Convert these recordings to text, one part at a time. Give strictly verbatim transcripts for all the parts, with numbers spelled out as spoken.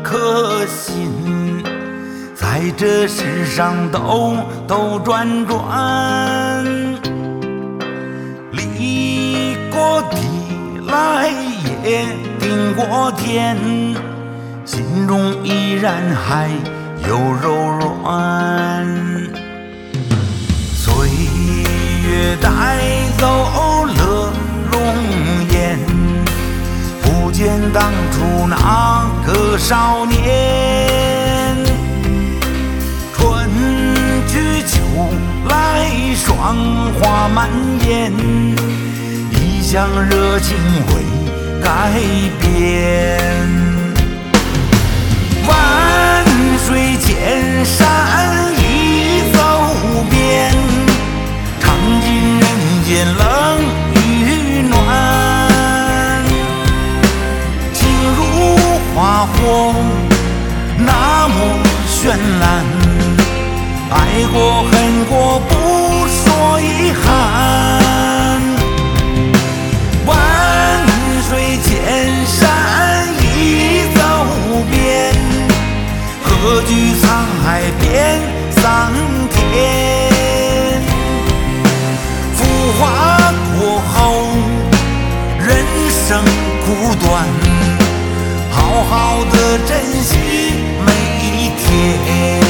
颗心，在这世上兜兜转转，离过地来也顶过天，心中依然还有柔软。岁月带走了容颜，不见当初那个少年。春去秋来，霜花满眼，一腔热情未改变。万水千山一走遍，尝尽人间冷与暖。情如花火，那么绚烂，爱过恨过不说遗憾。万水千山一走遍，何惧沧海变桑田。浮华过后，人生苦短，好好的珍惜每一天。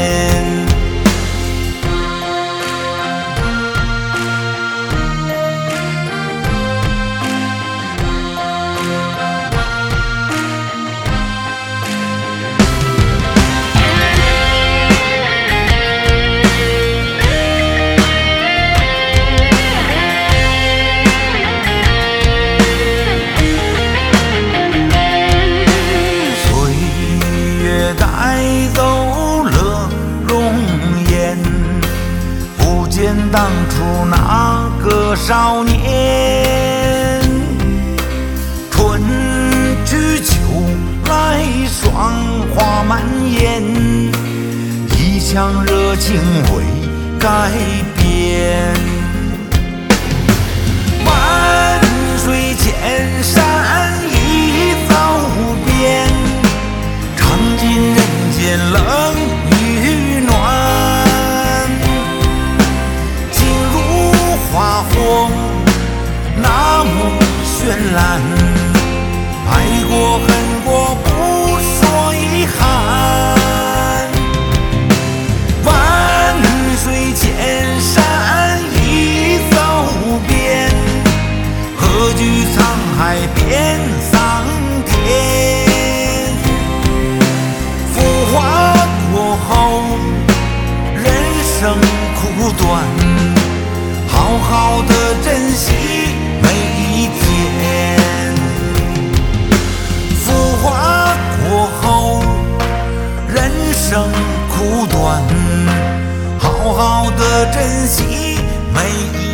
当初那个少年，春去秋来，霜花满眼，一腔热情未改变。万水千山一走遍，尝尽人间冷与暖。花火那么绚烂，爱过恨过不说遗憾。万水千山一走遍，何惧沧海变桑田。浮华过后，人生苦短，好好的珍惜每一天。浮华过后，人生苦短，好好的珍惜每一天。